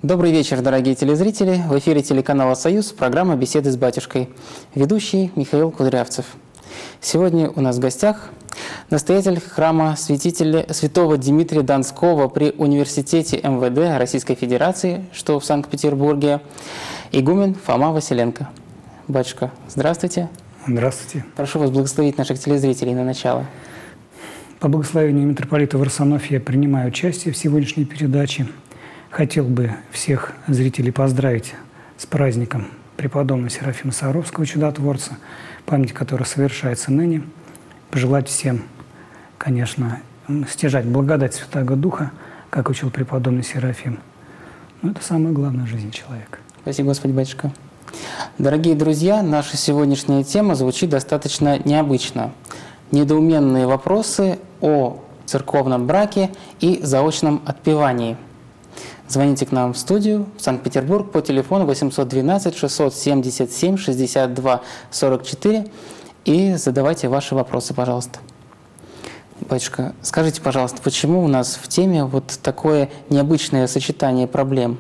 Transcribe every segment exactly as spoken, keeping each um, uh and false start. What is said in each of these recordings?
Добрый вечер, дорогие телезрители. В эфире телеканала «Союз» программа «Беседы с батюшкой». Ведущий Михаил Кудрявцев. Сегодня у нас в гостях настоятель храма святителя святого Дмитрия Донского при университете эм вэ дэ Российской Федерации, что в Санкт-Петербурге, игумен Фома Василенко. Батюшка, здравствуйте. Здравствуйте. Прошу вас благословить наших телезрителей на начало. По благословению митрополита Варсонофия я принимаю участие в сегодняшней передаче. Хотел бы всех зрителей поздравить с праздником преподобного Серафима Саровского, чудотворца, память которого совершается ныне. Пожелать всем, конечно, стяжать благодать Святаго Духа, как учил преподобный Серафим. Но это самое главное в жизни человека. Спасибо, Господи, батюшка. Дорогие друзья, наша сегодняшняя тема звучит достаточно необычно. Недоуменные вопросы о церковном браке и заочном отпевании. Звоните к нам в студию в Санкт-Петербург по телефону восемьсот двенадцать шестьсот семьдесят семь шестьдесят два сорок четыре и задавайте ваши вопросы, пожалуйста. Батюшка, скажите, пожалуйста, почему у нас в теме вот такое необычное сочетание проблем?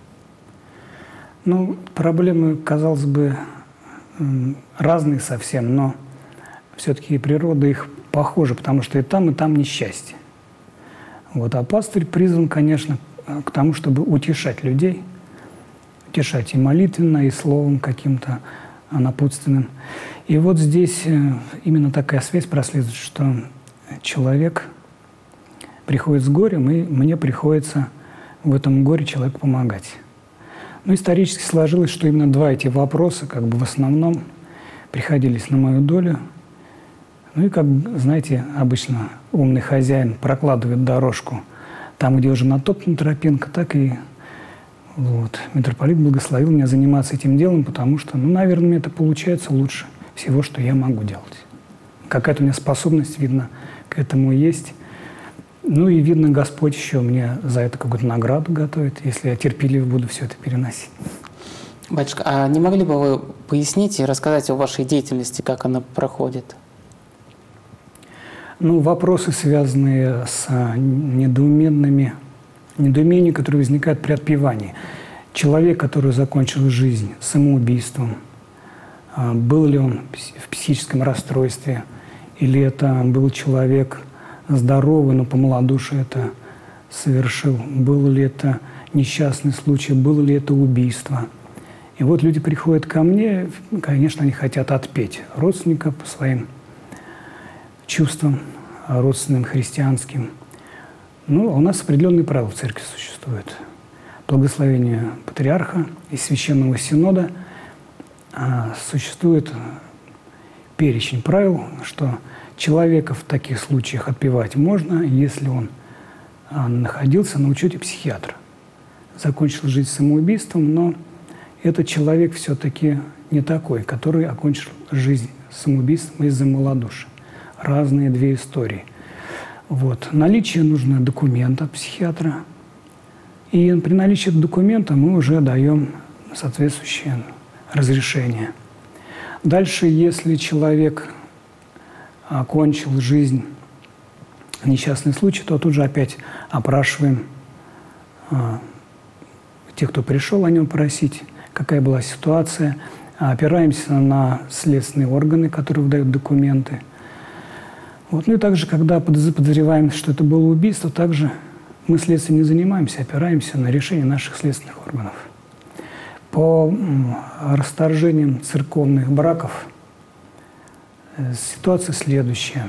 Ну, проблемы, казалось бы, разные совсем, но все-таки природа их похожа, потому что и там, и там несчастье. Вот, а пастырь призван, конечно, к тому, чтобы утешать людей, утешать и молитвенно, и словом каким-то напутственным. И вот здесь именно такая связь прослеживает, что человек приходит с горем, и мне приходится в этом горе человеку помогать. Но исторически сложилось, что именно два эти вопроса, как бы в основном, приходились на мою долю. Ну и, как, знаете, обычно умный хозяин прокладывает дорожку там, где уже натоптана тропинка, так и вот. Митрополит благословил меня заниматься этим делом, потому что, ну, наверное, мне это получается лучше всего, что я могу делать. Какая-то у меня способность, видно, к этому есть. Ну и, видно, Господь еще мне за это какую-то награду готовит, если я терпеливо буду все это переносить. Батюшка, а не могли бы вы пояснить и рассказать о вашей деятельности, как она проходит? Ну, вопросы, связанные с недоуменными, недоумениями, которые возникают при отпевании. Человек, который закончил жизнь самоубийством, был ли он в психическом расстройстве, или это был человек здоровый, но по малодушию это совершил, был ли это несчастный случай, было ли это убийство. И вот люди приходят ко мне, конечно, они хотят отпеть родственника по своим чувствам родственным, христианским. Ну, у нас определенные правила в церкви существуют. Благословение патриарха и священного синода существует перечень правил, что человека в таких случаях отпевать можно, если он находился на учете психиатра. Закончил жизнь самоубийством, но этот человек все-таки не такой, который окончил жизнь самоубийством из-за малодушия. Разные две истории. Вот. Наличие нужно документа от психиатра. И при наличии документа мы уже даем соответствующее разрешение. Дальше, если человек окончил жизнь несчастный случай, то тут же опять опрашиваем а, тех, кто пришел о нем просить, какая была ситуация, опираемся на следственные органы, которые выдают документы. Вот. Ну и также, когда подозреваем, что это было убийство, также мы следствием не занимаемся, опираемся на решение наших следственных органов. По расторжениям церковных браков ситуация следующая.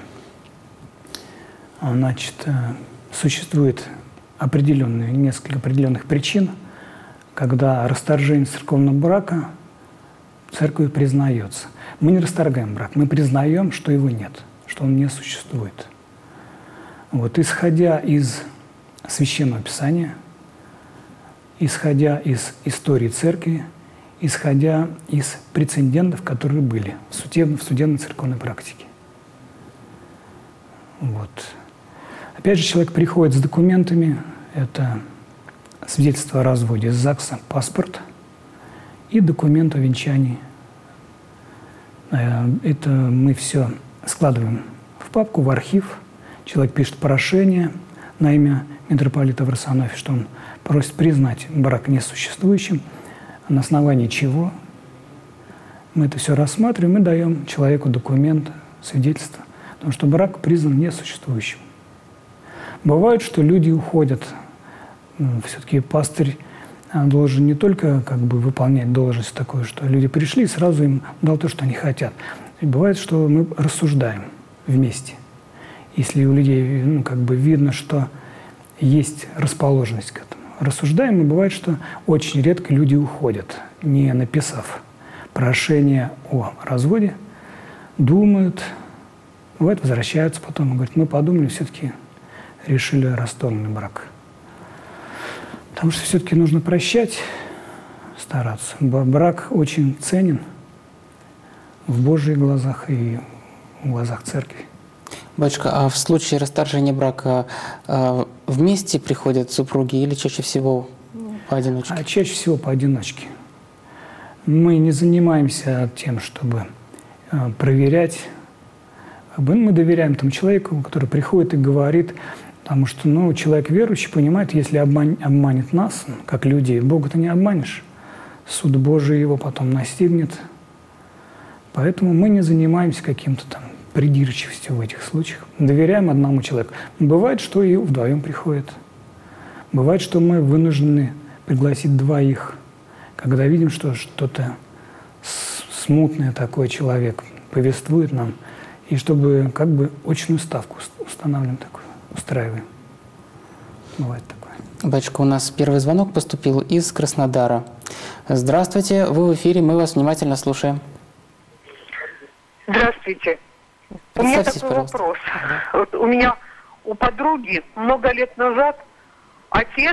Значит, существует определенные, несколько определенных причин, когда расторжение церковного брака церковью признается. Мы не расторгаем брак, мы признаем, что его нет, что он не существует. Вот, исходя из Священного Писания, исходя из истории церкви, исходя из прецедентов, которые были в судебной, в судебной церковной практике. Вот. Опять же, человек приходит с документами, это свидетельство о разводе из ЗАГСа, паспорт и документ о венчании. Это мы все складываем в папку, в архив. Человек пишет прошение на имя митрополита Варсонофия, что он просит признать брак несуществующим, на основании чего мы это все рассматриваем и даем человеку документ, свидетельство, потому что брак признан несуществующим. Бывает, что люди уходят. Все-таки пастырь должен не только как бы выполнять должность такую, что люди пришли и сразу им дал то, что они хотят. И бывает, что мы рассуждаем вместе. Если у людей ну, как бы видно, что есть расположенность к этому. Рассуждаем, и бывает, что очень редко люди уходят, не написав прошение о разводе, думают, бывает, возвращаются потом и говорят, мы подумали, все-таки решили расторгнуть брак. Потому что все-таки нужно прощать, стараться. Брак очень ценен в Божьих глазах и в глазах церкви. Батюшка, а в случае расторжения брака э, вместе приходят супруги или чаще всего поодиночке? А чаще всего поодиночке. Мы не занимаемся тем, чтобы э, проверять. Мы доверяем тому человеку, который приходит и говорит, потому что ну, человек верующий понимает, если обман, обманет нас, как людей, Бога ты не обманешь. Суд Божий его потом настигнет. Поэтому мы не занимаемся каким-то там придирчивостью в этих случаях. Доверяем одному человеку. Бывает, что и вдвоем приходят. Бывает, что мы вынуждены пригласить двоих, когда видим, что что-то смутное такой человек повествует нам, и чтобы как бы очную ставку устанавливаем такую, устраиваем. Бывает такое. Батюшка, у нас первый звонок поступил из Краснодара. Здравствуйте, вы в эфире, мы вас внимательно слушаем. Здравствуйте. У меня такой пожалуйста. вопрос. Вот у меня у подруги много лет назад отец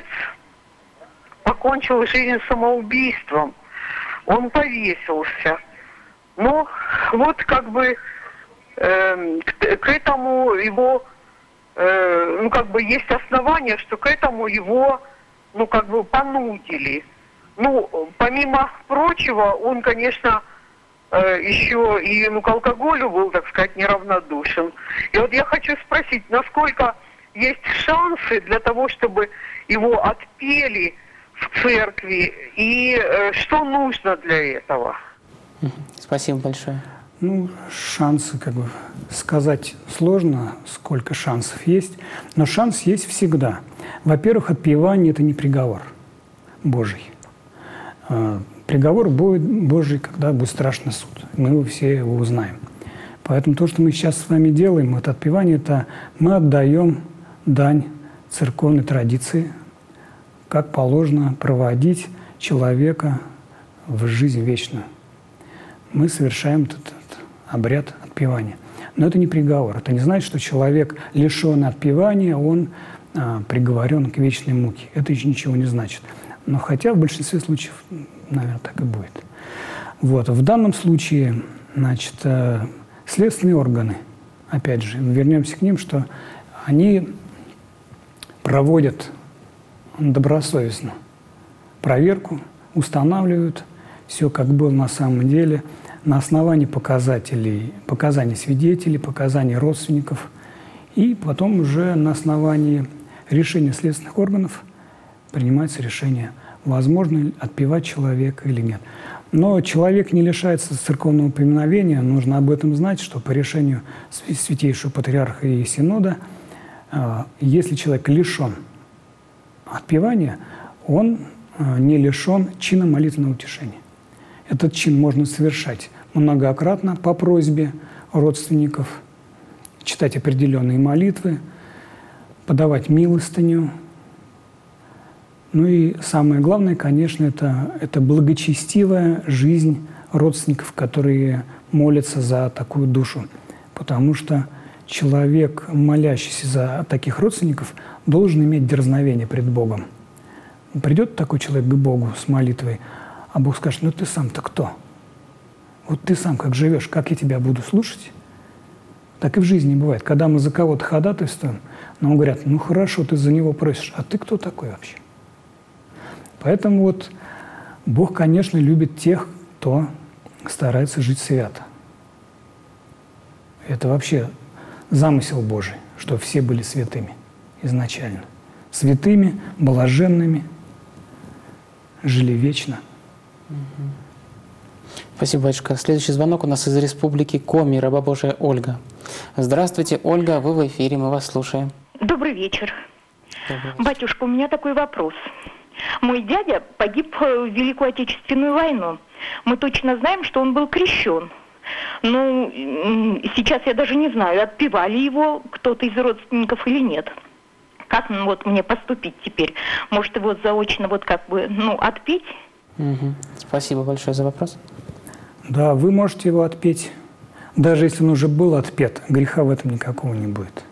покончил жизнь самоубийством. Он повесился. Но вот как бы э, к, к этому его, э, ну как бы есть основания, что к этому его, ну как бы понудили. Ну, помимо прочего, он, конечно, еще и ну, к алкоголю был, так сказать, неравнодушен. И вот я хочу спросить, насколько есть шансы для того, чтобы его отпели в церкви, и э, что нужно для этого? Спасибо большое. Ну, шансы, как бы, сказать сложно, сколько шансов есть, но шанс есть всегда. Во-первых, отпевание – это не приговор Божий. Приговор будет Божий, когда будет страшный суд. Мы все его узнаем. Поэтому то, что мы сейчас с вами делаем, это отпевание, это мы отдаем дань церковной традиции, как положено проводить человека в жизнь вечную. Мы совершаем этот, этот обряд отпевания. Но это не приговор. Это не значит, что человек, лишенный отпевания, он а, приговорен к вечной муке. Это еще ничего не значит. Но хотя в большинстве случаев, наверное, так и будет. Вот. В данном случае, значит, следственные органы, опять же, вернемся к ним, что они проводят добросовестно проверку, устанавливают все, как было на самом деле, на основании показателей, показаний свидетелей, показаний родственников, и потом уже на основании решения следственных органов принимается решение, возможно ли отпевать человека или нет. Но человек не лишается церковного поминовения, нужно об этом знать, что по решению Святейшего Патриарха и Синода, если человек лишен отпевания, он не лишен чина молитвенного утешения. Этот чин можно совершать многократно по просьбе родственников, читать определенные молитвы, подавать милостыню. Ну и самое главное, конечно, это, это благочестивая жизнь родственников, которые молятся за такую душу. Потому что человек, молящийся за таких родственников, должен иметь дерзновение пред Богом. Придет такой человек к Богу с молитвой, а Бог скажет: ну ты сам-то кто? Вот ты сам как живешь, как я тебя буду слушать? Так и в жизни бывает. Когда мы за кого-то ходатайствуем, нам говорят: ну хорошо, ты за него просишь, а ты кто такой вообще? Поэтому вот Бог, конечно, любит тех, кто старается жить свято. Это вообще замысел Божий, чтобы все были святыми изначально. Святыми, блаженными, жили вечно. Спасибо, батюшка. Следующий звонок у нас из республики Коми, раба Божия Ольга. Здравствуйте, Ольга, вы в эфире, мы вас слушаем. Добрый вечер. Добрый вечер. Батюшка, у меня такой вопрос. Мой дядя погиб в Великую Отечественную войну. Мы точно знаем, что он был крещен. Ну, сейчас я даже не знаю, отпевали его кто-то из родственников или нет. Как ну, вот мне поступить теперь? Может, его заочно вот как бы, ну, отпеть? Угу. Спасибо большое за вопрос. Да, вы можете его отпеть. Даже если он уже был отпет, греха в этом никакого не будет.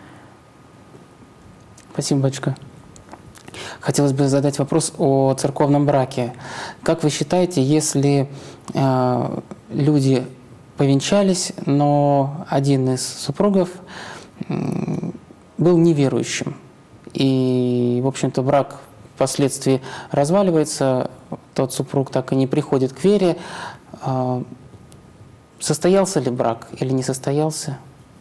Спасибо, батюшка. Хотелось бы задать вопрос о церковном браке. Как вы считаете, если э, люди повенчались, но один из супругов э, был неверующим, и, в общем-то, брак впоследствии разваливается, тот супруг так и не приходит к вере, э, состоялся ли брак или не состоялся?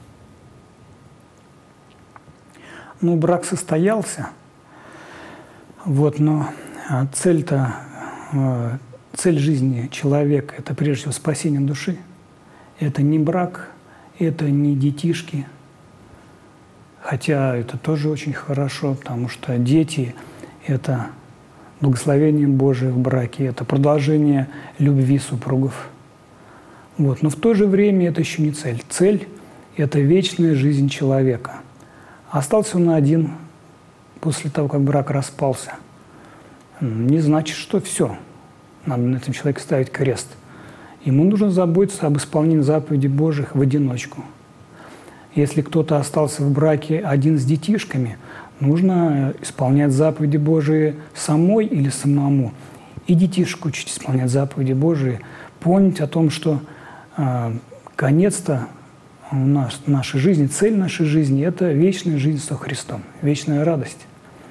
Ну, брак состоялся, вот, но цель-то, цель жизни человека – это прежде всего спасение души. Это не брак, это не детишки, хотя это тоже очень хорошо, потому что дети – это благословение Божие в браке, это продолжение любви супругов. Вот. Но в то же время это еще не цель. Цель – это вечная жизнь человека. Остался он один после того, как брак распался. Не значит, что все. Надо на этом человеке ставить крест. Ему нужно заботиться об исполнении заповедей Божьих в одиночку. Если кто-то остался в браке один с детишками, нужно исполнять заповеди Божии самой или самому. И детишек учить исполнять заповеди Божии. Помнить о том, что э, конец-то у нас, нашей жизни, цель нашей жизни – это вечная жизнь со Христом, вечная радость.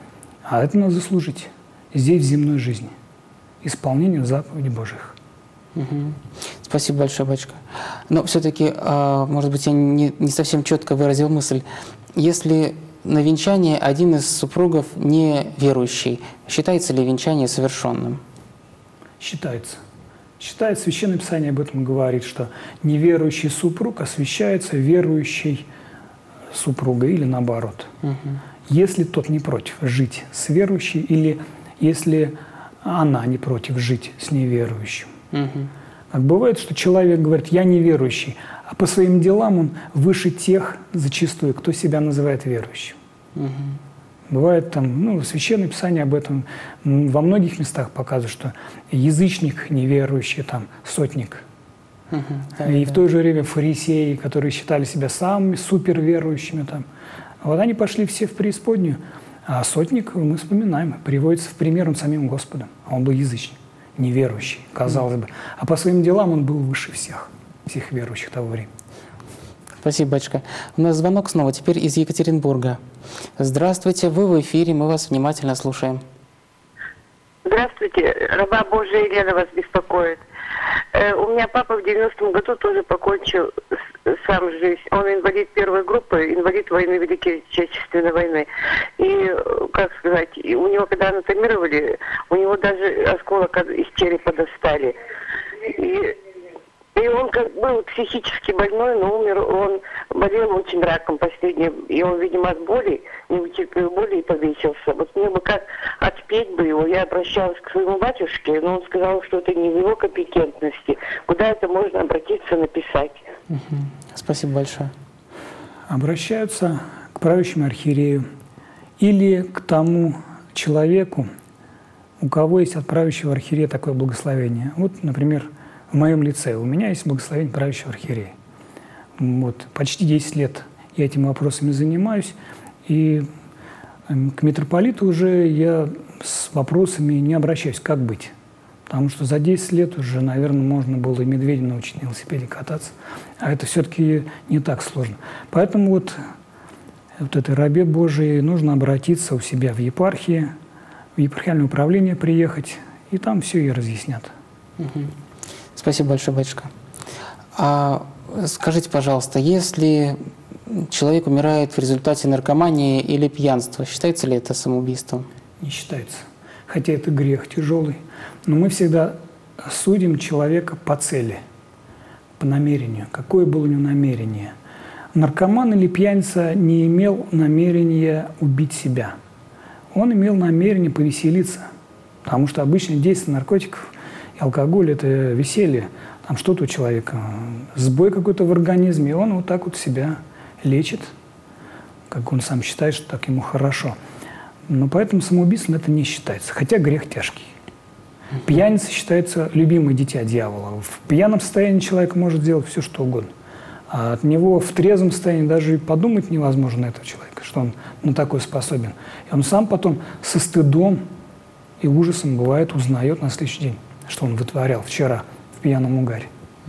А это надо заслужить здесь, в земной жизни. Исполнение заповедей Божьих. Угу. Спасибо большое, батюшка. Но все-таки, может быть, я не, не совсем четко выразил мысль. Если на венчании один из супругов не верующий, считается ли венчание совершенным? Считается. Считается, Священное Писание об этом говорит, что неверующий супруг освящается верующей супругой или наоборот. Угу. Если тот не против жить с верующей или если она не против жить с неверующим. Угу. Так бывает, что человек говорит, я неверующий, а по своим делам он выше тех зачастую, кто себя называет верующим. Угу. Бывает там, ну, Священное Писание об этом во многих местах показывает, что язычник неверующий, там, сотник. Uh-huh, да, и да. В то же время фарисеи, которые считали себя самыми суперверующими, там, вот они пошли все в преисподнюю. А сотник, мы вспоминаем, приводится в пример он самим Господом. А он был язычник, неверующий, казалось uh-huh. бы. А по своим делам он был выше всех, всех верующих того времени. Спасибо, батюшка. У нас звонок снова, теперь из Екатеринбурга. Здравствуйте, вы в эфире, мы вас внимательно слушаем. Здравствуйте, раба Божия Елена вас беспокоит. Э, у меня папа в девяностом году тоже покончил с, сам жизнь. Он инвалид первой группы, инвалид войны, Великой Отечественной войны. И, как сказать, у него, когда анатомировали, у него даже осколок из черепа достали. И... И он как был психически больной, но умер, он болел очень раком последним, и он, видимо, от боли, не вытерпел боли и повесился. Вот мне бы как отпеть бы его, я обращалась к своему батюшке, но он сказал, что это не в его компетентности. Куда это можно обратиться, написать? Угу. Спасибо большое. Обращаются к правящему архиерею или к тому человеку, у кого есть от правящего архиерея такое благословение. Вот, например, в моем лице у меня есть благословение правящего архиерея. Вот, почти десять лет я этими вопросами занимаюсь, и к митрополиту уже я с вопросами не обращаюсь, как быть. Потому что за десять лет уже, наверное, можно было и медведя научить на велосипеде кататься, а это все-таки не так сложно. Поэтому вот, вот этой рабе Божией нужно обратиться у себя в епархии, в епархиальное управление приехать, и там все и разъяснят. Угу. Спасибо большое, батюшка. А скажите, пожалуйста, если человек умирает в результате наркомании или пьянства, считается ли это самоубийством? Не считается. хотя это грех тяжелый. Но мы всегда судим человека по цели, по намерению. Какое было у него намерение? Наркоман или пьяница не имел намерения убить себя. Он имел намерение повеселиться. Потому что обычное действие наркотиков и алкоголя – это веселье. Там что-то у человека, сбой какой-то в организме, и он вот так вот себя лечит, как он сам считает, что так ему хорошо. Но поэтому самоубийством это не считается, хотя грех тяжкий. Пьяница считается любимое дитя дьявола. В пьяном состоянии человек может делать все, что угодно. А от него в трезвом состоянии даже и подумать невозможно этого человека, что он на такое способен. И он сам потом со стыдом и ужасом, бывает, узнает на следующий день, что он вытворял вчера в пьяном угаре.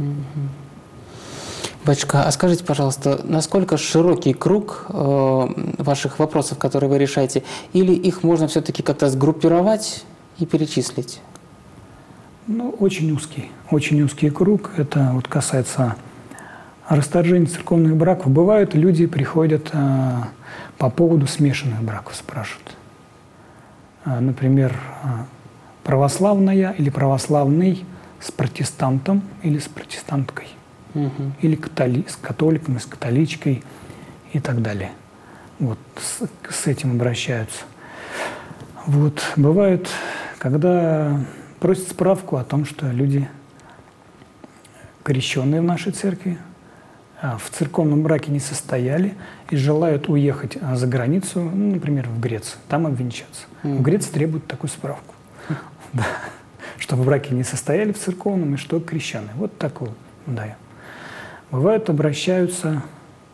Батюшка, а скажите, пожалуйста, насколько широкий круг э, ваших вопросов, которые вы решаете, или их можно все-таки как-то сгруппировать и перечислить? Ну, очень узкий, очень узкий круг. Это вот касается расторжения церковных браков. Бывают, люди приходят э, по поводу смешанных браков, спрашивают. Э, например, э, православная или православный с протестантом или с протестанткой. Угу. Или католи, с католиком, с католичкой и так далее. Вот с, с этим обращаются. Вот бывает, когда просят справку о том, что люди, крещенные в нашей церкви, в церковном браке не состояли и желают уехать за границу, ну, например, в Грецию, там обвенчаться. Mm-hmm. В Греции требуют такую справку, да, что в браке не состояли в церковном и что крещенные. Вот такую даю. Бывают, обращаются,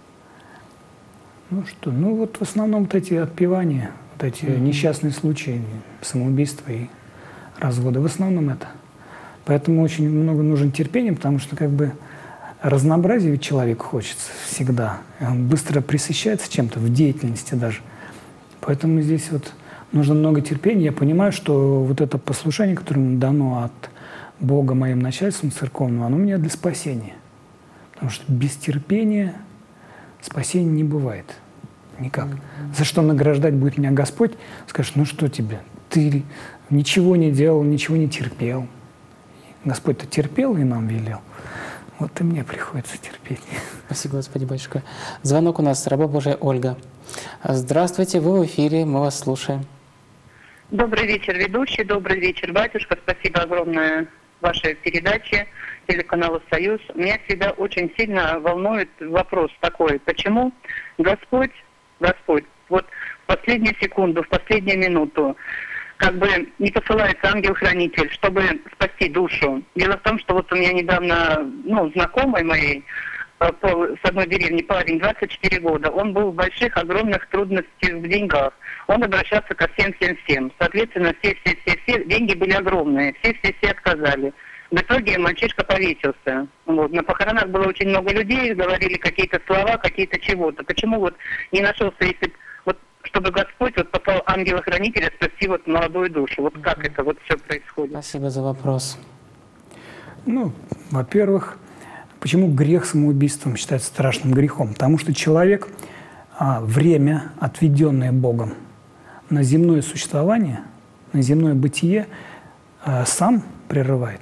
ну что, ну вот в основном вот эти отпевания, вот эти mm-hmm. несчастные случаи, самоубийства и развода, в основном это. Поэтому очень много нужен терпения, потому что как бы разнообразие ведь человеку хочется всегда. Он быстро пресыщается чем-то в деятельности даже. Поэтому здесь вот нужно много терпения. Я понимаю, что вот это послушание, которое мне дано от Бога моим начальством церковным, оно у меня для спасения. Потому что без терпения спасения не бывает. Никак. Mm-hmm. За что награждать будет меня Господь? Скажешь, ну что тебе? Ты ничего не делал, ничего не терпел. Господь-то терпел и нам велел. Вот и мне приходится терпеть. Спасибо, Господи, батюшка. Звонок у нас, раба Божия Ольга. Здравствуйте, вы в эфире, мы вас слушаем. Добрый вечер, ведущий, добрый вечер, батюшка. Спасибо огромное вашей передаче, телеканалу «Союз». Меня всегда очень сильно волнует вопрос такой, почему Господь, Господь, вот в последнюю секунду, в последнюю минуту, как бы не посылается ангел-хранитель, чтобы спасти душу. Дело в том, что вот у меня недавно, ну, знакомый моей, с одной деревни парень, двадцать четыре года, он был в больших, огромных трудностях в деньгах. Он обращался ко всем-всем-всем. Соответственно, все-все-все деньги были огромные, все-все-все отказали. В итоге мальчишка повесился. Вот. На похоронах было очень много людей, говорили какие-то слова, какие-то чего-то. Почему вот не нашелся, если вот, чтобы Господь вот послал ангела-хранителя спасти вот молодую душу? Вот как это вот все происходит? Спасибо за вопрос. Ну, во-первых, почему грех самоубийством считается страшным грехом? Потому что человек а, время, отведенное Богом на земное существование, на земное бытие, а, сам прерывает.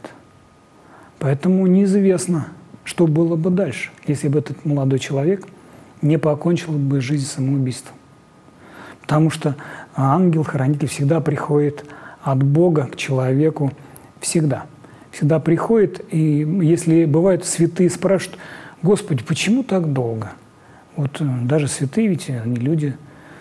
Поэтому неизвестно, что было бы дальше, если бы этот молодой человек не покончил бы жизнь самоубийством. Потому что ангел-хранитель всегда приходит от Бога к человеку, всегда. Всегда приходит, и если бывают святые спрашивают, Господи, почему так долго? Вот даже святые ведь, они люди.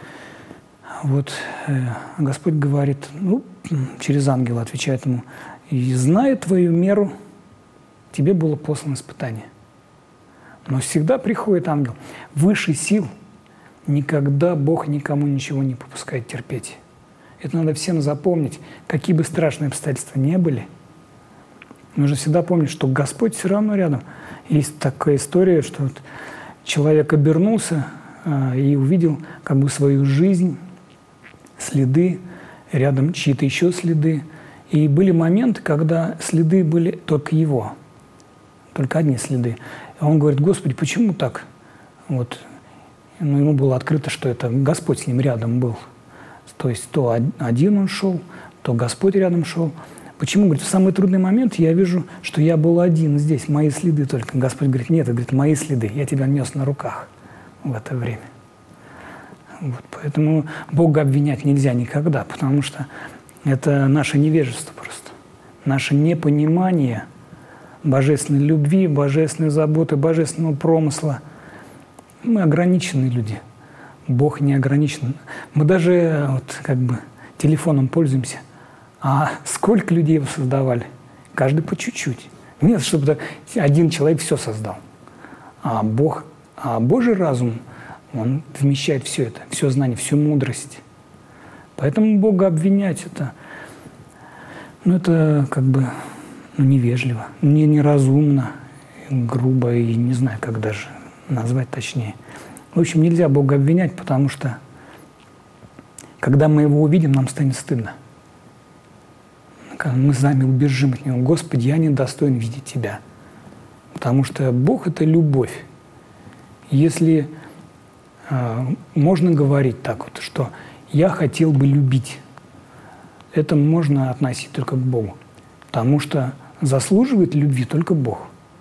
Вот Господь говорит, ну, через ангела отвечает ему, и зная твою меру, тебе было послано испытание. Но всегда приходит ангел. Выше сил никогда Бог никому ничего не попускает терпеть. Это надо всем запомнить, какие бы страшные обстоятельства ни были. Нужно всегда помнить, что Господь все равно рядом. Есть такая история, что вот человек обернулся а, и увидел как бы свою жизнь, следы, рядом чьи-то еще следы. И были моменты, когда следы были только его. Только одни следы. И он говорит, Господи, почему так? Вот. Ну, ему было открыто, что это Господь с ним рядом был. То есть то один он шел то Господь рядом шел. Почему? Говорит, в самый трудный момент я вижу, что я был один здесь, мои следы только. Господь говорит, нет, говорит, мои следы, я тебя нес на руках в это время. Вот, поэтому Бога обвинять нельзя никогда, потому что это наше невежество просто, наше непонимание божественной любви, божественной заботы, божественного промысла. Мы ограниченные люди, Бог не ограничен. Мы даже вот, как бы телефоном пользуемся, а сколько людей его создавали? Каждый по чуть-чуть. Нет, чтобы один человек все создал. А Бог, а Божий разум, он вмещает все это, все знание, всю мудрость. Поэтому Бога обвинять это, ну это как бы ну, невежливо, не, неразумно, грубо и не знаю, как даже назвать точнее. В общем, нельзя Бога обвинять, потому что когда мы его увидим, нам станет стыдно. Мы сами убежим от него. Господи, я недостоин видеть Тебя. Потому что Бог – это любовь. Если э, можно говорить так вот, что я хотел бы любить, это можно относить только к Богу. Потому что заслуживает любви только Бог.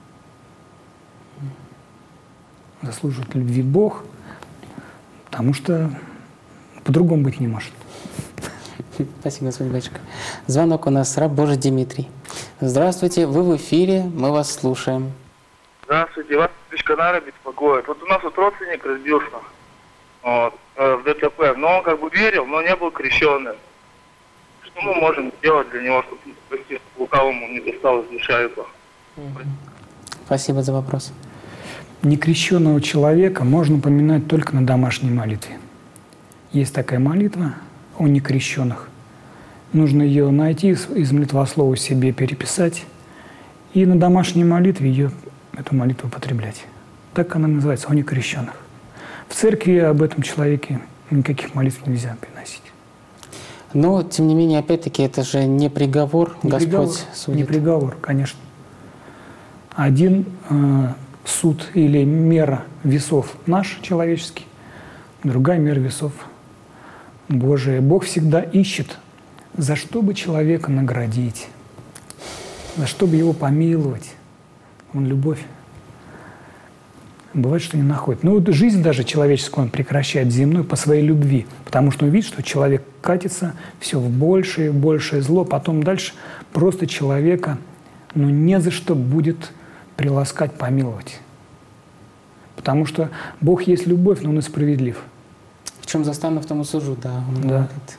Заслуживает любви Бог, потому что по-другому быть не может. Спасибо, господин батюшка. Звонок у нас, раб Божий Дмитрий. Здравствуйте, вы в эфире, мы вас слушаем. Здравствуйте, вас Пешканара беспокоит. Вот у нас вот родственник разбился вот, э, в ДТП, но он как бы верил, но не был крещенным. Что мы можем сделать для него, чтобы спасти лукавому не досталось душа его? Спасибо за вопрос. Некрещенного человека можно поминать только на домашней молитве. Есть такая молитва о некрещенных. Нужно ее найти, из молитвослова себе переписать и на домашней молитве ее, эту молитву употреблять. Так она называется, о некрещенных. В церкви об этом человеке никаких молитв нельзя приносить. Но, тем не менее, опять-таки, это же не приговор, не Господь приговор, судит. Не приговор, конечно. Один э, суд или мера весов наш, человеческий, другая мера весов Божия. Бог всегда ищет, за что бы человека наградить, за что бы его помиловать. Он любовь. Бывает, что не находит. Ну вот жизнь даже человеческую он прекращает земную по своей любви, потому что он видит, что человек катится все в большее и большее зло, потом дальше просто человека ну, не за что будет приласкать, помиловать. Потому что Бог есть любовь, но Он и справедлив. В чем застану, в том и сужу, да. Он Да. говорит.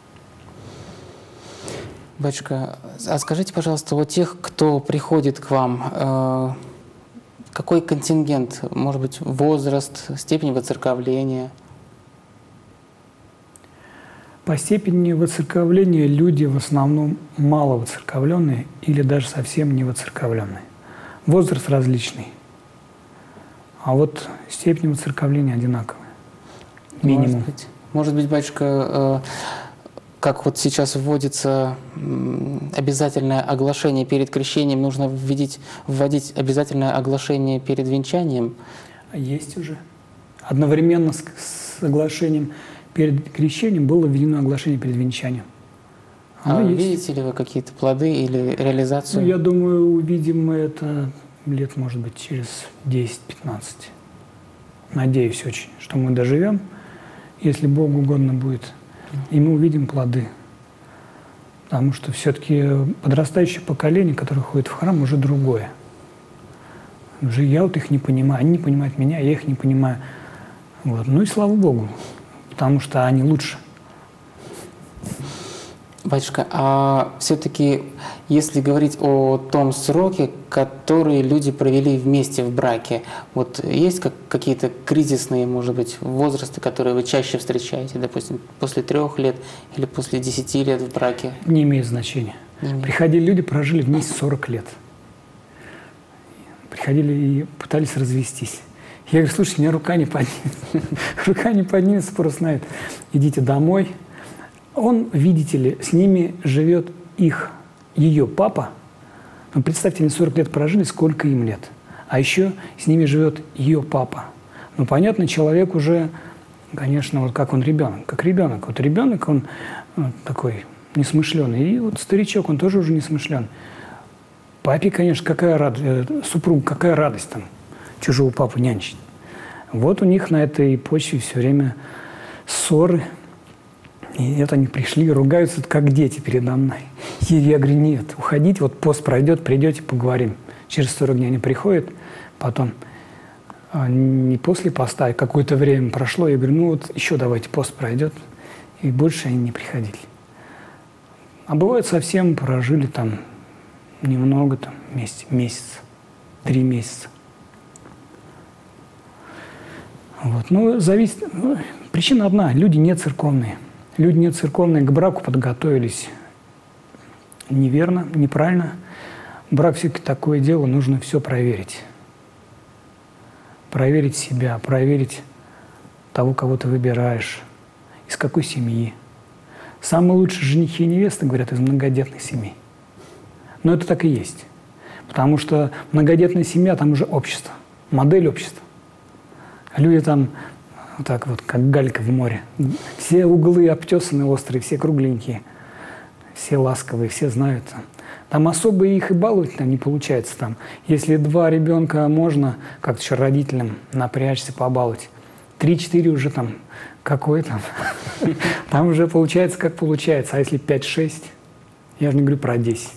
Батюшка, а скажите, пожалуйста, у тех, кто приходит к вам, э, какой контингент, может быть, возраст, степень воцерковления? По степени воцерковления люди в основном мало воцерковленные или даже совсем не воцерковленные. Возраст различный. А вот степень воцерковления одинаковая. Минимум. Может быть, может быть, батюшка, э, как вот сейчас вводится обязательное оглашение перед крещением, нужно вводить, вводить обязательное оглашение перед венчанием? Есть уже. Одновременно с, с оглашением перед крещением было введено оглашение перед венчанием. А есть. видите ли вы какие-то плоды или реализацию? Ну, я думаю, увидим мы это лет, может быть, через десять-пятнадцать. Надеюсь очень, что мы доживем, если Богу угодно будет, и мы увидим плоды. Потому что все-таки подрастающее поколение, которое ходит в храм, уже другое. Уже я вот их не понимаю, они не понимают меня, я их не понимаю. Вот. Ну и слава Богу, потому что они лучше. Батюшка, а все-таки, если говорить о том сроке, который люди провели вместе в браке, вот есть как, какие-то кризисные, может быть, возрасты, которые вы чаще встречаете, допустим, после трех лет или после десяти лет в браке? Не имеет значения. Не имеет. Приходили люди, прожили вместе сорок лет. Приходили и пытались развестись. Я говорю, слушайте, у меня рука не поднимется. Рука не поднимется, просто знает. Идите домой. Он, видите ли, с ними живет их, ее папа. Ну, представьте, они сорок лет прожили, сколько им лет. А еще с ними живет ее папа. Ну, понятно, человек уже, конечно, вот как он ребенок, как ребенок. Вот ребенок, он вот, такой несмышленый. И вот старичок, он тоже уже несмышлен. Папе, конечно, какая радость, супругу, какая радость там чужого папу нянчить. Вот у них на этой почве все время ссоры. И это они пришли и ругаются, как дети передо мной. И я говорю, нет, уходите, вот пост пройдет, придете, поговорим. Через сорок дней они приходят, потом не после поста, а какое-то время прошло, я говорю, ну вот еще давайте пост пройдет. И больше они не приходили. А бывает совсем прожили там немного, там месяц, месяц, три месяца. Вот. Ну, зависит, ну, причина одна, люди не церковные. Люди не церковные к браку подготовились неверно, неправильно. Брак все-таки такое дело, нужно все проверить. Проверить себя, проверить того, кого ты выбираешь, из какой семьи. Самые лучшие женихи и невесты, говорят, из многодетных семей. Но это так и есть. Потому что многодетная семья, там уже общество, модель общества. Люди там вот так вот, как галька в море. Все углы обтесаны острые, все кругленькие, все ласковые, все знают. Там особо их и баловать там не получается. Там. Если два ребенка можно как-то еще родителям напрячься, побаловать, три-четыре уже там какой там. Там уже получается, как получается. А если пять-шесть, я же не говорю про десять.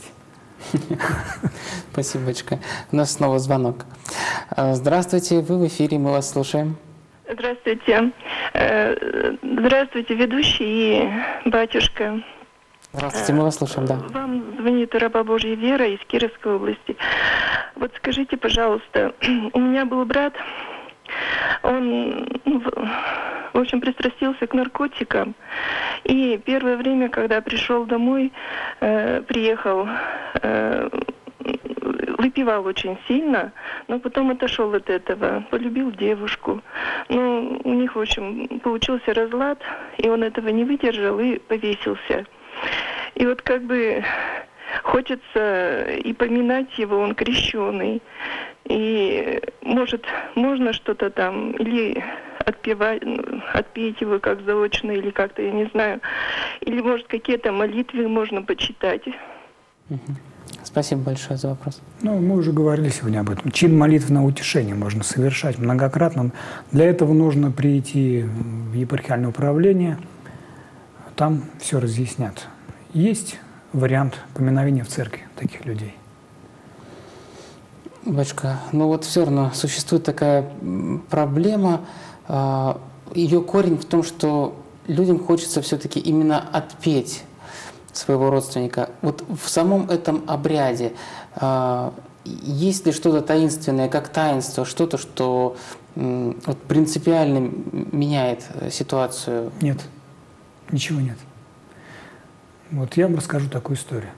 Спасибо, батюшка. У нас снова звонок. Здравствуйте, вы в эфире, мы вас слушаем. Здравствуйте. Здравствуйте, ведущий и батюшка. Здравствуйте, мы вас слушаем, да. Вам звонит раба Божья Вера из Кировской области. Вот скажите, пожалуйста, у меня был брат, он, в общем, пристрастился к наркотикам. И первое время, когда пришел домой, э, приехал, э, выпивал очень сильно, но потом отошел от этого, полюбил девушку. Ну, у них, в общем, получился разлад, и он этого не выдержал и повесился. И вот как бы хочется и поминать его, он крещеный. И может, можно что-то там, или отпевать, отпеть его как заочно, или как-то, я не знаю. Или, может, какие-то молитвы можно почитать. Угу. Спасибо большое за вопрос. Ну, мы уже говорили сегодня об этом. Чин молитвенного утешения можно совершать многократно. Для этого нужно прийти в епархиальное управление, там все разъяснят. Есть вариант поминовения в церкви таких людей. Батюшка, ну вот все равно существует такая проблема. Ее корень в том, что людям хочется все-таки именно отпеть своего родственника. Вот в самом этом обряде есть ли что-то таинственное, как таинство, что-то, что вот принципиально меняет ситуацию? Нет, ничего нет. Вот я вам расскажу такую историю.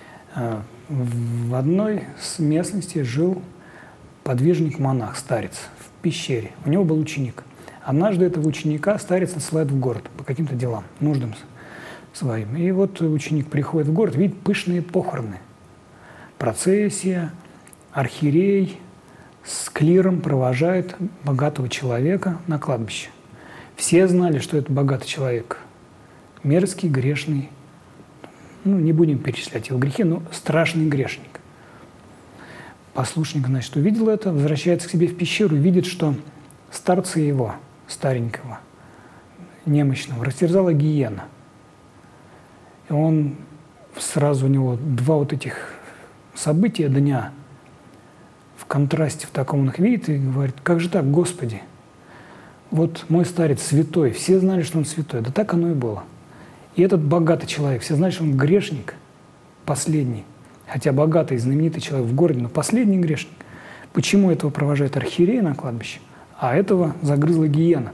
В одной местности жил подвижник-монах, старец, в пещере. У него был ученик. Однажды этого ученика старец отсылает в город по каким-то делам, нуждам своим. И вот ученик приходит в город, видит пышные похороны. Процессия, архиерей с клиром провожает богатого человека на кладбище. Все знали, что это богатый человек. Мерзкий, грешный. Ну, не будем перечислять его грехи, но страшный грешник. Послушник, значит, увидел это, возвращается к себе в пещеру, видит, что старца его, старенького, немощного, растерзала гиена. И он сразу у него два вот этих события дня в контрасте в таком он их видит и говорит, как же так, Господи, вот мой старец святой, все знали, что он святой, да так оно и было. И этот богатый человек, все знали, что он грешник, последний, хотя богатый, знаменитый человек в городе, но последний грешник. Почему этого провожает архиерей на кладбище, а этого загрызла гиена?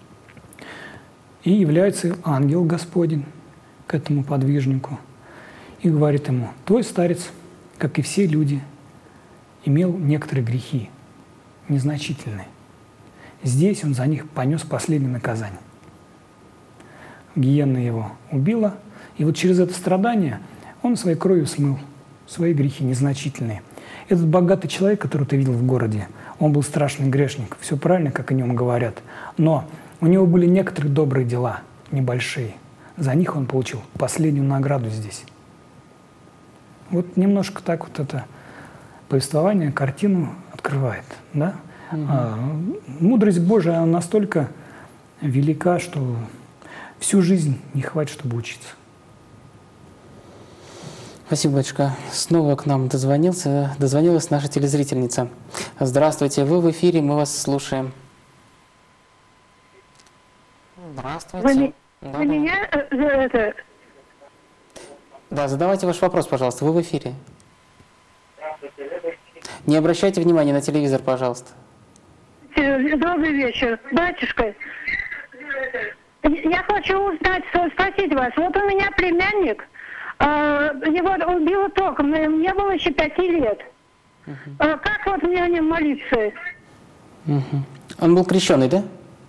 И является ангел Господень к этому подвижнику и говорит ему, твой старец, как и все люди, имел некоторые грехи, незначительные. Здесь он за них понес последнее наказание. Гиена его убила, и вот через это страдание он своей кровью смыл свои грехи незначительные. Этот богатый человек, которого ты видел в городе, он был страшный грешник, все правильно, как о нем говорят, но у него были некоторые добрые дела, небольшие, За них он получил последнюю награду здесь. Вот немножко так вот это повествование, картину открывает. Да? Угу. А, мудрость Божия она настолько велика, что всю жизнь не хватит, чтобы учиться. Спасибо, батюшка. Снова к нам дозвонился, дозвонилась наша телезрительница. Здравствуйте, вы в эфире, мы вас слушаем. Здравствуйте. Вы, да, вы да. меня э, это... Да, задавайте ваш вопрос, пожалуйста, вы в эфире. Не обращайте внимания на телевизор, пожалуйста. Добрый вечер, батюшка. Я хочу узнать, спросить вас. Вот у меня племянник, его убило током, мне было еще пяти лет. Uh-huh. Как вот мне о нем молиться? Uh-huh. Он был крещеный, да?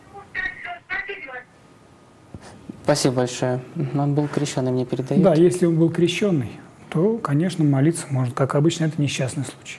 Спасибо большое. Он был крещеный, мне передают. Да, если он был крещеный, то, конечно, молиться можно. Как обычно, это несчастный случай.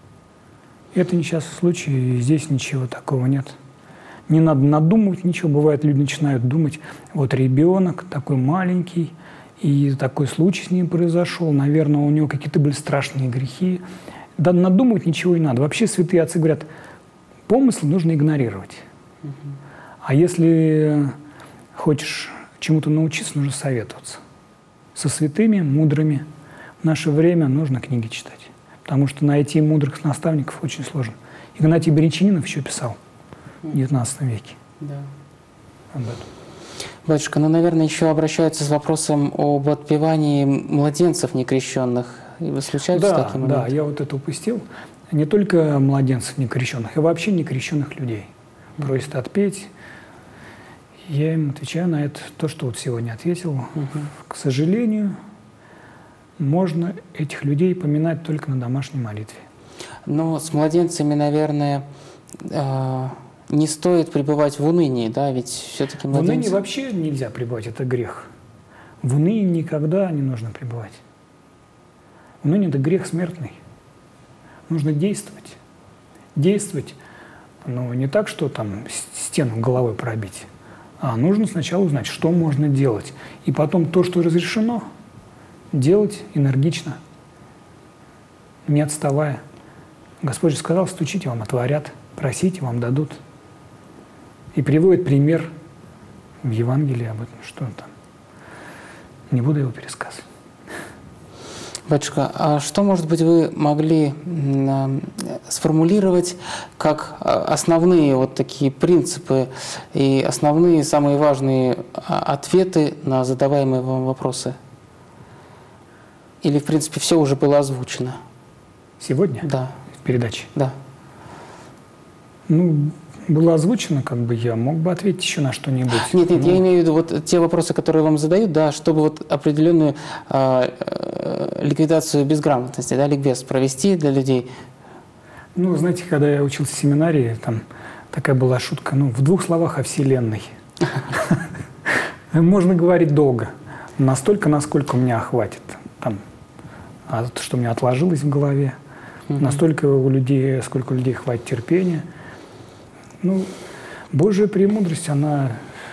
Это несчастный случай, и здесь ничего такого нет. Не надо надумывать ничего. Бывает, люди начинают думать, вот ребенок такой маленький, и такой случай с ним произошел, наверное, у него какие-то были страшные грехи. Да надумывать ничего не надо. Вообще святые отцы говорят, помысл нужно игнорировать. Угу. А если хочешь чему-то научиться, нужно советоваться. Со святыми, мудрыми. В наше время нужно книги читать. Потому что найти мудрых наставников очень сложно. Игнатий Брянчанинов еще писал в девятнадцатом веке. Да. Об этом. Батюшка, ну, наверное, еще обращаются с вопросом об отпевании младенцев некрещенных. И вы случаются да, такие моменты? Да, я вот это упустил. Не только младенцев некрещенных, а вообще некрещенных людей. Mm-hmm. Просят отпеть. Я им отвечаю на это то, что вот сегодня ответил. Mm-hmm. К сожалению, можно этих людей поминать только на домашней молитве. Но с младенцами, наверное, не стоит пребывать в унынии, да, ведь все-таки младенцы... В унынии вообще нельзя пребывать, это грех. В унынии никогда не нужно пребывать. Уныние – это грех смертный. Нужно действовать. Действовать, ну, не так, что там стену головой пробить, а нужно сначала узнать, что можно делать. И потом то, что разрешено, делать энергично, не отставая. Господь же сказал, стучите, вам отворят, просите, вам дадут. И приводит пример в Евангелии об этом, что там. Не буду его пересказывать. Батюшка, а что, может быть, вы могли сформулировать как основные вот такие принципы и основные, самые важные ответы на задаваемые вам вопросы? Или, в принципе, все уже было озвучено? Сегодня? Да. В передаче? Да. Ну, было озвучено, как бы я мог бы ответить еще на что-нибудь. Нет, нет, ну, я имею в виду вот те вопросы, которые вам задают, да, чтобы вот определенную э, э, ликвидацию безграмотности, да, ликбез провести для людей. Ну, знаете, когда я учился в семинарии, там такая была шутка, ну, в двух словах о Вселенной. Можно говорить долго, настолько, насколько меня хватит, там, а что у меня отложилось в голове, настолько у людей, сколько у людей хватит терпения. Ну, Божья премудрость, она,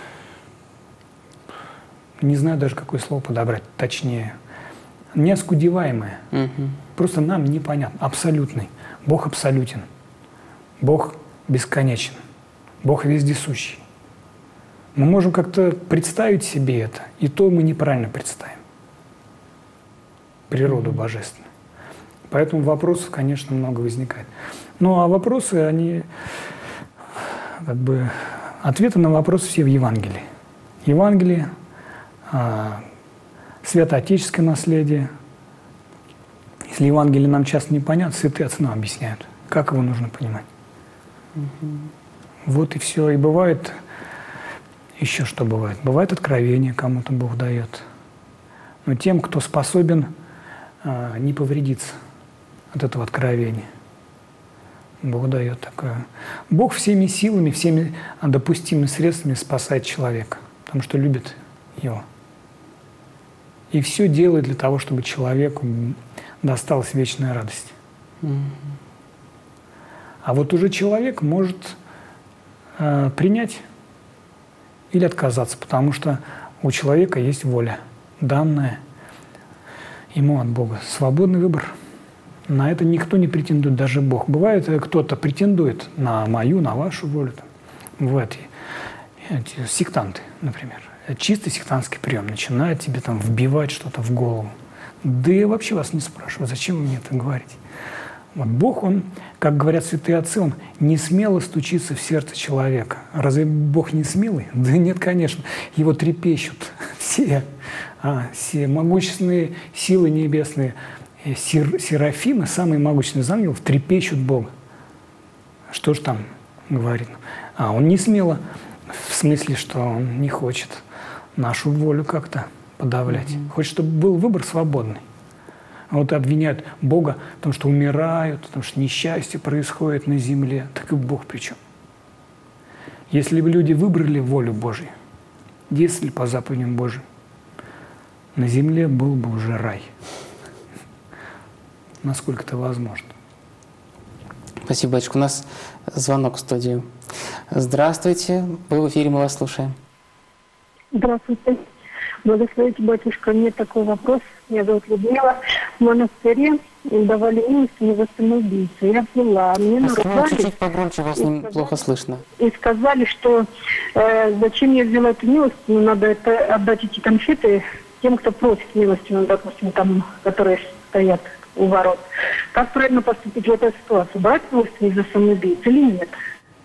не знаю даже, какое слово подобрать точнее, неоскудеваемая. Угу. Просто нам непонятно. Абсолютный. Бог абсолютен. Бог бесконечен. Бог вездесущий. Мы можем как-то представить себе это, и то мы неправильно представим. Природу угу. божественную. Поэтому вопросов, конечно, много возникает. Ну, а вопросы, они... Как бы ответы на вопросы все в Евангелии. Евангелие, а, святоотеческое наследие. Если Евангелие нам часто непонятно, святые отцы нам объясняют, как его нужно понимать. Угу. Вот и все. И бывает, еще что бывает. Бывает откровение, кому-то Бог дает. Но тем, кто способен а, не повредиться от этого откровения. Бог дает такое. Бог всеми силами, всеми допустимыми средствами спасает человека, потому что любит его. И все делает для того, чтобы человеку досталась вечная радость. Mm-hmm. А вот уже человек может э, принять или отказаться, потому что У человека есть воля, данная ему от Бога. Свободный выбор. На это никто не претендует, даже Бог. Бывает, кто-то претендует на мою, на вашу волю. Вот эти сектанты, например. Чисто сектантский прием. Начинает тебе там вбивать что-то в голову. Да я вообще вас не спрашиваю, зачем вы мне это говорите? Вот Бог, Он, как говорят святые отцы, Он не смело стучится в сердце человека. Разве Бог не смелый? Да нет, конечно. Его трепещут все, а, все могущественные силы небесные. Сер, серафимы, самые могущественные из ангелов, трепещут Бога. Что ж там говорит? А Он не смело, в смысле, что Он не хочет нашу волю как-то подавлять. Mm-hmm. Хочет, чтобы был выбор свободный. А вот обвиняют Бога в том, что умирают, потому что несчастье происходит на земле. Так и Бог при чем? Если бы люди выбрали волю Божью, действовали по заповедям Божьим, на земле был бы уже рай. Насколько это возможно. Спасибо, батюшка. У нас звонок в студию. Здравствуйте. Вы в эфире, мы вас слушаем. Здравствуйте. Благословите, батюшка. Мне такой вопрос. Меня зовут Людмила. В монастыре давали милостыню за самоубийцу. Я взяла. Мне наругали. Чуть-чуть погромче, вас плохо слышно. И сказали, что э, зачем я взяла эту милостыню, надо это, отдать эти конфеты тем, кто просит милостыню, допустим, там, которые стоят у ворот. Как правильно поступить в этой ситуации? Брать милостыню за самоубийцу или нет?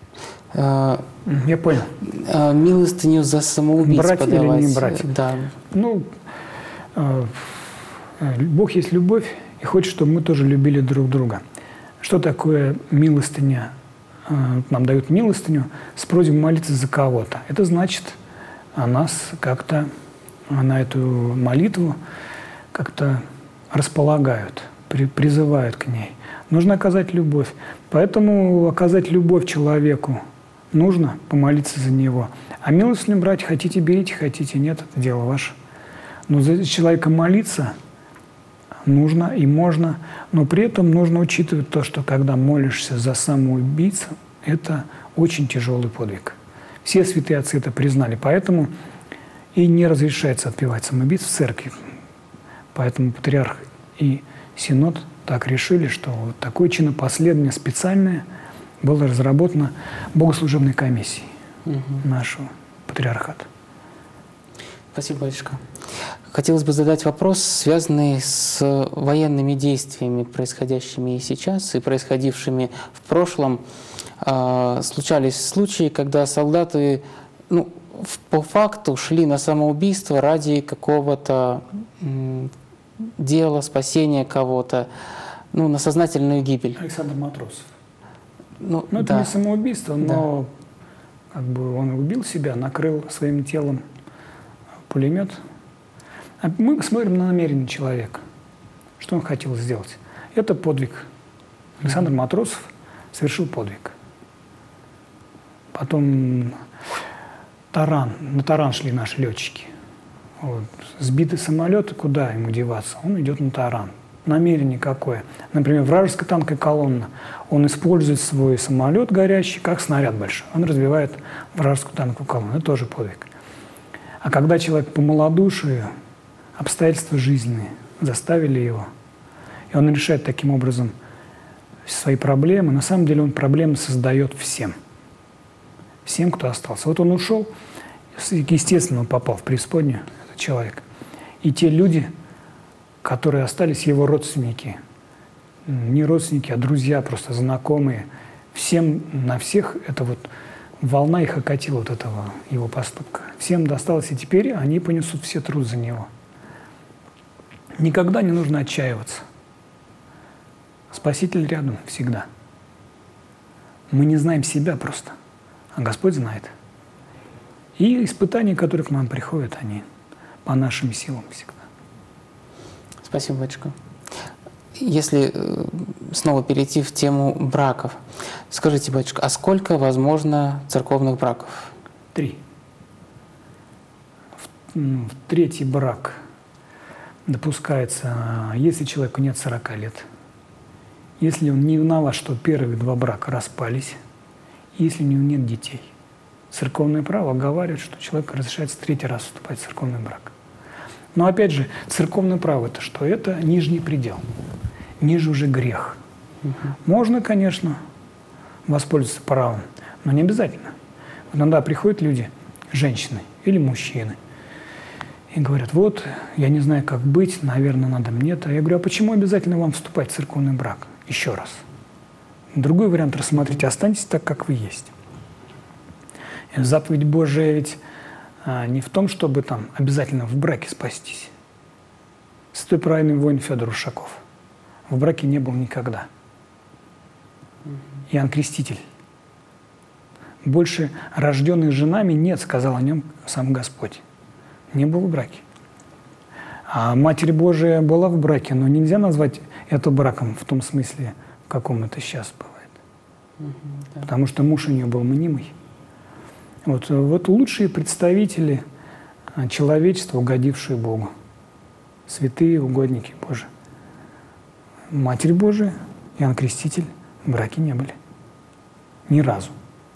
А, я понял. А, милостыню за самоубийцу брать подавать. Или не брать? Да. Ну, а, Бог есть любовь и хочет, чтобы мы тоже любили друг друга. Что такое милостыня? А, нам дают милостыню с просьбой молиться за кого-то. Это значит, а нас как-то на эту молитву как-то располагают, при, призывают к ней. Нужно оказать любовь. Поэтому оказать любовь человеку нужно, помолиться за него. А милостыню брать хотите, берите, хотите, нет, это дело ваше. Но за человека молиться нужно и можно, но при этом нужно учитывать то, что когда молишься за самоубийцу, это очень тяжелый подвиг. Все святые отцы это признали, поэтому и не разрешается отпевать самоубийц в церкви. Поэтому патриарх и синод так решили, что вот такое чинопоследование специальное было разработано богослужебной комиссией угу. нашего патриархата. Спасибо, батюшка. Хотелось бы задать вопрос, связанный с военными действиями, происходящими и сейчас, и происходившими в прошлом. А, случались случаи, когда солдаты, ну, по факту шли на самоубийство ради какого-то м, дела, спасения кого-то, ну, на сознательную гибель. Александр Матросов. Ну, ну да. это не самоубийство, но да. как бы он убил себя, накрыл своим телом пулемет. А мы смотрим на намерение человека. Что он хотел сделать? Это подвиг. Александр mm-hmm. Матросов совершил подвиг. Потом таран, на таран шли наши летчики. Вот. Сбитый самолет, куда ему деваться? Он идет на таран. Намерение какое? Например, вражеская танковая колонна. Он использует свой самолет горящий как снаряд большой. Он развивает вражескую танковую колонну. Это тоже подвиг. А когда человек по малодушию, обстоятельства жизненные заставили его, и он решает таким образом свои проблемы, на самом деле он проблемы создает всем. Всем, кто остался. Вот он ушел, естественно, он попал в преисподнюю, этот человек. И те люди, которые остались, его родственники, не родственники, а друзья, просто знакомые, всем, на всех это вот волна их окатила вот этого его поступка. Всем досталось, и теперь они понесут все труд за него. Никогда не нужно отчаиваться. Спаситель рядом всегда. Мы не знаем себя просто, а Господь знает. И испытания, которые к нам приходят, они по нашим силам всегда. Спасибо, батюшка. Если снова перейти в тему браков, скажите, батюшка, а сколько возможно церковных браков? Три. В, в третий брак допускается, если человеку нет сорока лет, если он не виноват, что первых два брака распались, если у него нет детей. Церковное право оговаривает, что человеку разрешается третий раз вступать в церковный брак. Но опять же, церковное право – это что? Это нижний предел. Ниже уже грех. Угу. Можно, конечно, воспользоваться правом, но не обязательно. Иногда приходят люди, женщины или мужчины, и говорят, вот, я не знаю, как быть, наверное, надо мне-то. Я говорю, а почему обязательно вам вступать в церковный брак? Еще раз. Другой вариант рассмотрите, останьтесь так, как вы есть. И заповедь Божия ведь а, не в том, чтобы там обязательно в браке спастись. Святой праведный воин Федор Ушаков в браке не был никогда. Иоанн Креститель. Больше рожденных женами нет, сказал о нем сам Господь. Не был в браке. А Матерь Божия была в браке, но нельзя назвать это браком в том смысле, в каком это сейчас бывает. Угу, да. Потому что муж у нее был мнимый. Вот, вот лучшие представители человечества, угодившие Богу. Святые угодники Божии. Матерь Божия, Иоанн Креститель в браке не были. Ни разу.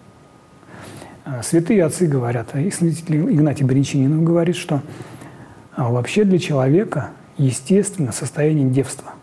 Святые отцы говорят, а их святитель Игнатий Бринчанинов говорит, что вообще для человека естественно состояние девства.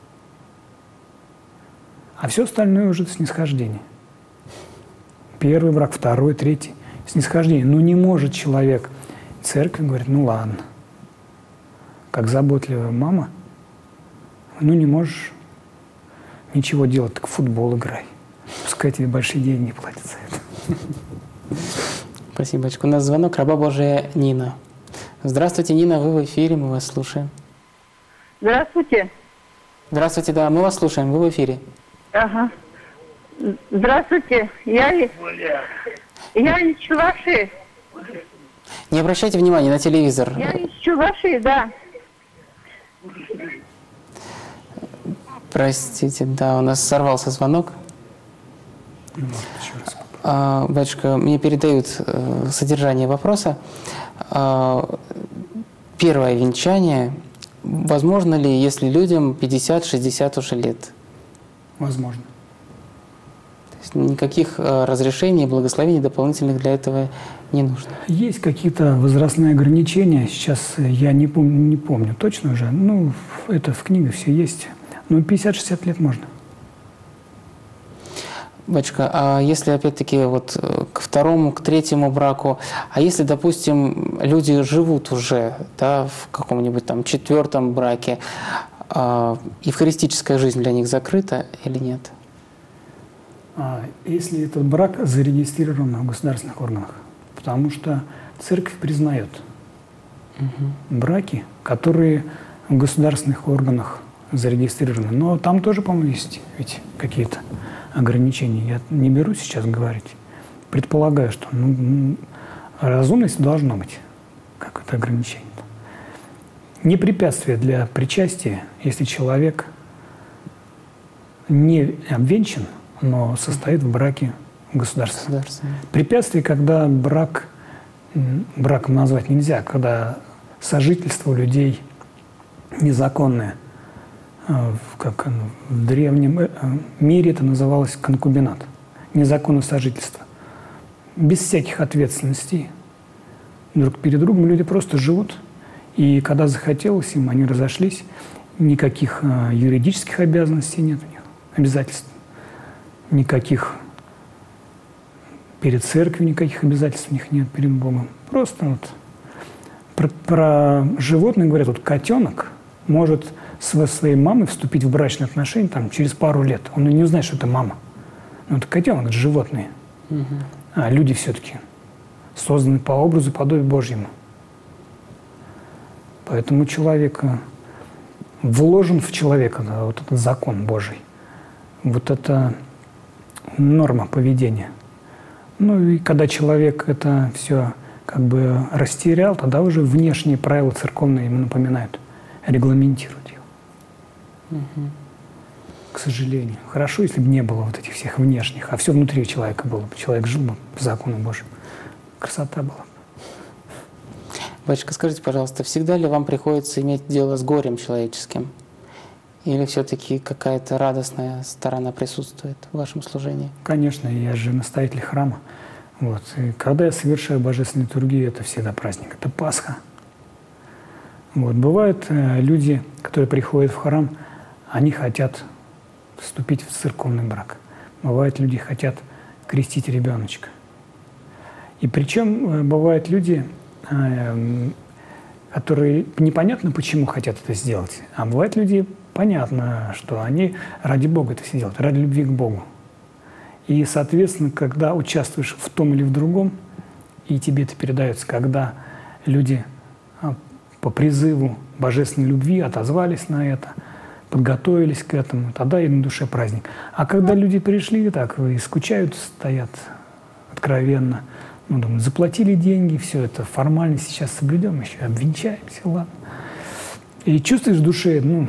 А все остальное уже снисхождение. Первый брак, второй, третий. Снисхождение. Ну не может человек. Церковь говорит, ну ладно. Как заботливая мама, ну не можешь ничего делать, так в футбол играй. Пускай тебе большие деньги платят за это. Спасибо, батюшка. У нас звонок, раба Божия Нина. Здравствуйте, Нина, вы в эфире, мы вас слушаем. Здравствуйте. Здравствуйте, да, мы вас слушаем, вы в эфире. Ага. Здравствуйте, я, я из Чувашии. Не обращайте внимания на телевизор. Я из Чувашии, да. Простите, да, у нас сорвался звонок. А, батюшка, мне передают э, содержание вопроса. А, первое венчание. Возможно ли, если людям пятьдесят-шестьдесят уже лет? Возможно. То есть никаких э, разрешений, благословений дополнительных для этого не нужно? Есть какие-то возрастные ограничения. Сейчас я не помню, не помню точно уже. Ну, это в книгах все есть. Но пятьдесят-шестьдесят лет можно. Батюшка, а если опять-таки вот к второму, к третьему браку, а если, допустим, люди живут уже, да, в каком-нибудь там четвертом браке, а, евхаристическая жизнь для них закрыта или нет? А если этот брак зарегистрирован в государственных органах, потому что церковь признает угу. браки, которые в государственных органах зарегистрированы. Но там тоже, по-моему, есть ведь какие-то ограничений. Я не берусь сейчас говорить. Предполагаю, что ну, разумность должно быть какое-то ограничение. Не препятствие для причастия, если человек не обвенчан, но состоит в браке государственном. Препятствие, когда брак, браком назвать нельзя, когда сожительство у людей незаконное. Как в древнем мире это называлось конкубинат, незаконное сожительство. Без всяких ответственностей. Друг перед другом люди просто живут. И когда захотелось им, они разошлись. Никаких а, юридических обязанностей нет у них, обязательств. Никаких перед церковью никаких обязательств у них нет, перед Богом. Просто вот про, про животных говорят, вот котенок может со своей мамой вступить в брачные отношения там, через пару лет. Он и не узнает, что это мама. Но это котенок, это животные. Угу. А люди все-таки созданы по образу и подобию Божьему. Поэтому человек вложен в человека, да, вот этот закон Божий. Вот это норма поведения. Ну и когда человек это все как бы растерял, тогда уже внешние правила церковные ему напоминают, регламентируют его. Угу. К сожалению. Хорошо, если бы не было вот этих всех внешних, а все внутри человека было бы. Человек жил бы по закону Божьему. Красота была. Батюшка, скажите, пожалуйста, всегда ли вам приходится иметь дело с горем человеческим? Или все-таки какая-то радостная сторона присутствует в вашем служении? Конечно, я же настоятель храма. Вот. И когда я совершаю божественную литургию, это всегда праздник, это Пасха. Вот. Бывают э, люди, которые приходят в храм, они хотят вступить в церковный брак. Бывают люди, хотят крестить ребеночка. И причем э, бывают люди, э, которые непонятно, почему хотят это сделать. А бывают люди, понятно, что они ради Бога это все делают, ради любви к Богу. И, соответственно, когда участвуешь в том или в другом, и тебе это передается, когда люди по призыву божественной любви отозвались на это, подготовились к этому, тогда и на душе праздник. А когда люди пришли так и скучают, стоят откровенно, ну, думают, заплатили деньги, все это формально сейчас соблюдем, еще обвенчаемся, ладно. И чувствуешь в душе, ну,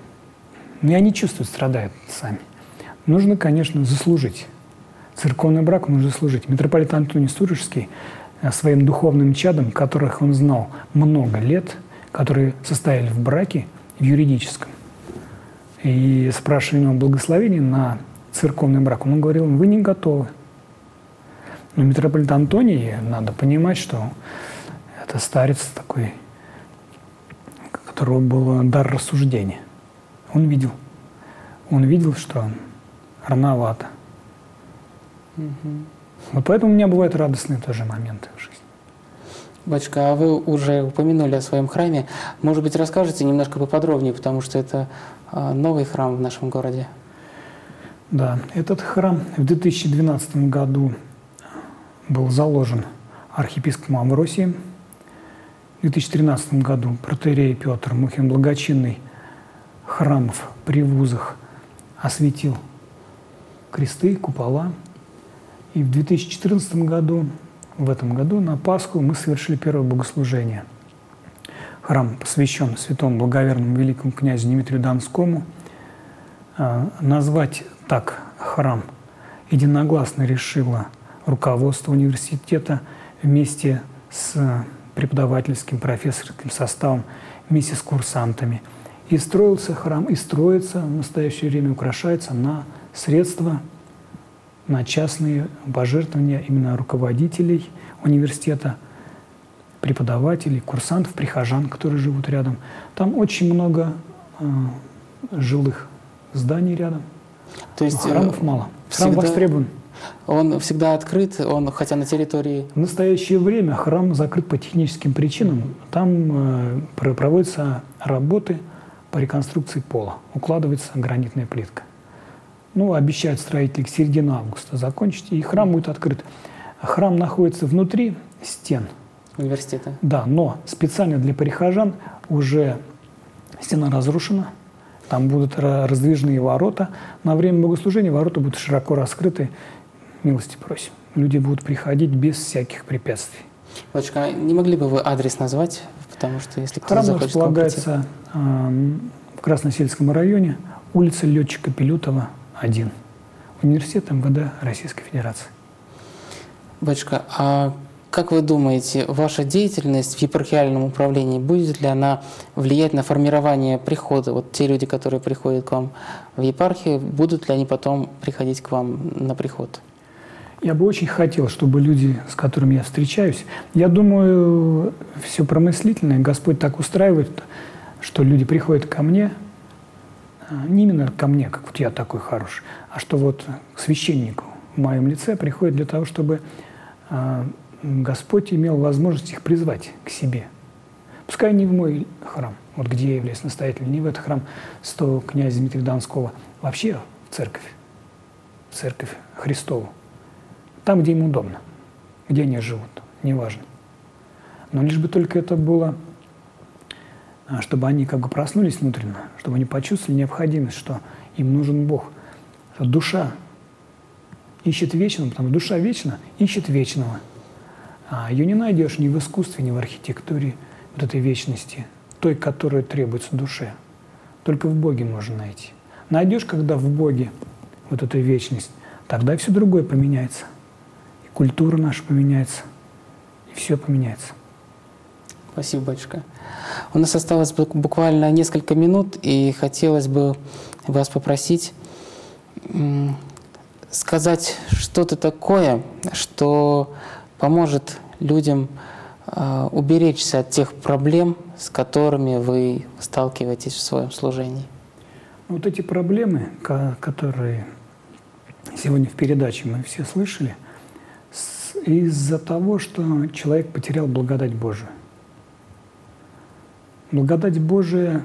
и они чувствуют, страдают сами. Нужно, конечно, заслужить. Церковный брак нужно заслужить. Митрополит Антоний Сурожский своим духовным чадом, которых он знал много лет, которые состояли в браке, в юридическом, и спрашивали его благословения на церковный брак, он говорил, вы не готовы. Но митрополит Антоний, надо понимать, что это старец такой, у которого был дар рассуждения. Он видел. Он видел, что рановато. Угу. Вот поэтому у меня бывают радостные тоже моменты в жизни. Батюшка, а вы уже упомянули о своем храме. Может быть, расскажете немножко поподробнее, потому что это новый храм в нашем городе. Да, этот храм в две тысячи двенадцатом году был заложен архиепископом Амвросием. В две тысячи тринадцатом году протоиерей Петр Мухин Благочинный храмов при вузах осветил кресты, купола. И в две тысячи четырнадцатом году, в этом году, на Пасху мы совершили первое богослужение. Храм посвящен святому благоверному великому князю Дмитрию Донскому. Назвать так храм единогласно решило руководство университета вместе с преподавательским, профессорским составом, вместе с курсантами. И строился храм, и строится в настоящее время, украшается на средства, на частные пожертвования именно руководителей университета, преподавателей, курсантов, прихожан, которые живут рядом. Там очень много э, жилых зданий рядом. То есть храмов э, мало. Храм востребован. Он всегда открыт, он, хотя на территории… В настоящее время храм закрыт по техническим причинам. Там э, проводятся работы по реконструкции пола. Укладывается гранитная плитка. Ну, обещают строители к середине августа закончить, и храм будет открыт. Храм находится внутри стен университета. Да, но специально для прихожан уже стена разрушена. Там будут раздвижные ворота. На время богослужения ворота будут широко раскрыты. Милости просим. Люди будут приходить без всяких препятствий. Батюшка, не могли бы вы адрес назвать? Потому что если кто-то храм захочет располагается э, в Красносельском районе, улица Летчика Пилютова, один. Университет эм вэ дэ Российской Федерации. Батюшка, а как вы думаете, ваша деятельность в епархиальном управлении, будет ли она влиять на формирование прихода? Вот те люди, которые приходят к вам в епархию, будут ли они потом приходить к вам на приход? Я бы очень хотел, чтобы люди, с которыми я встречаюсь, я думаю, все промыслительное, Господь так устраивает, что люди приходят ко мне, не именно ко мне, как вот я такой хороший, а что вот к священнику в моем лице приходят для того, чтобы Господь имел возможность их призвать к себе. Пускай не в мой храм, вот где я являюсь настоятелем, не в этот храм святого князя Дмитрия Донского, вообще в церковь, в церковь Христову. Там, где им удобно, где они живут, неважно. Но лишь бы только это было, чтобы они как бы проснулись внутренне, чтобы они почувствовали необходимость, что им нужен Бог. Что душа ищет вечного, потому что душа вечна, ищет вечного. А ее не найдешь ни в искусстве, ни в архитектуре вот этой вечности, той, которая требуется душе. Только в Боге можно найти. Найдешь, когда в Боге вот эта вечность, тогда и все другое поменяется. И культура наша поменяется, и все поменяется. Спасибо, батюшка. У нас осталось буквально несколько минут, и хотелось бы вас попросить сказать что-то такое, что поможет людям э, уберечься от тех проблем, с которыми вы сталкиваетесь в своем служении? Вот эти проблемы, которые сегодня в передаче мы все слышали, из-за того, что человек потерял благодать Божию. Благодать Божия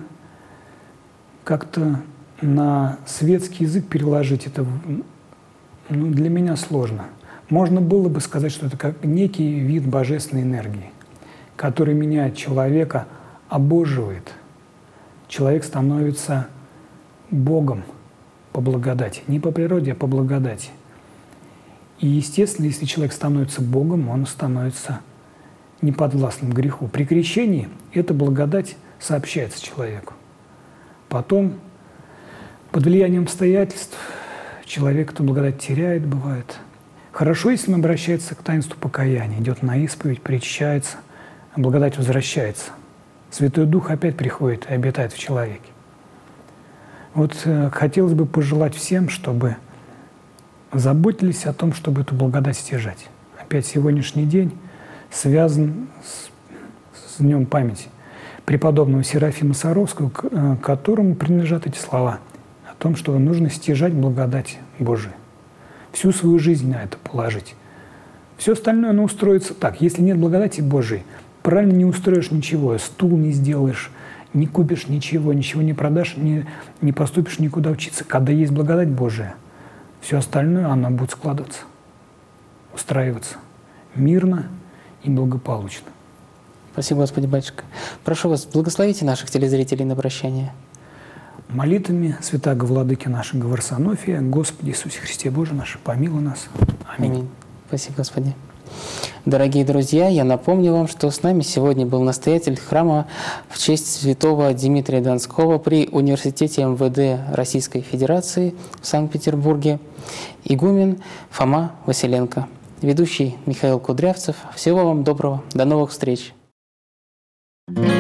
как-то на светский язык переложить это, ну, для меня сложно. Можно было бы сказать, что это как некий вид божественной энергии, который меняет человека, обоживает. Человек становится Богом по благодати. Не по природе, а по благодати. И, естественно, если человек становится Богом, он становится неподвластным греху. При крещении эта благодать сообщается человеку. Потом, под влиянием обстоятельств, человек эту благодать теряет, бывает. Хорошо, если он обращается к таинству покаяния, идет на исповедь, причащается, а благодать возвращается. Святой Дух опять приходит и обитает в человеке. Вот э, хотелось бы пожелать всем, чтобы заботились о том, чтобы эту благодать стяжать. Опять сегодняшний день связан с, с Днем памяти преподобного Серафима Саровского, к которому принадлежат эти слова о том, что нужно стяжать благодать Божию. Всю свою жизнь на это положить. Все остальное, оно устроится так. Если нет благодати Божией, правильно не устроишь ничего, стул не сделаешь, не купишь ничего, ничего не продашь, не, не поступишь никуда учиться. Когда есть благодать Божия, все остальное, оно будет складываться, устраиваться мирно и благополучно. Спасибо, Господи, батюшка. Прошу вас, благословите наших телезрителей на прощание. Молитвами святаго владыки нашего Варсонофия, Господи Иисусе Христе Боже наш, помилуй нас. Аминь. Аминь. Спасибо, Господи. Дорогие друзья, я напомню вам, что с нами сегодня был настоятель храма в честь святого Дмитрия Донского при Университете эм вэ дэ Российской Федерации в Санкт-Петербурге, игумен Фома Василенко, ведущий Михаил Кудрявцев. Всего вам доброго, до новых встреч! Mm-hmm.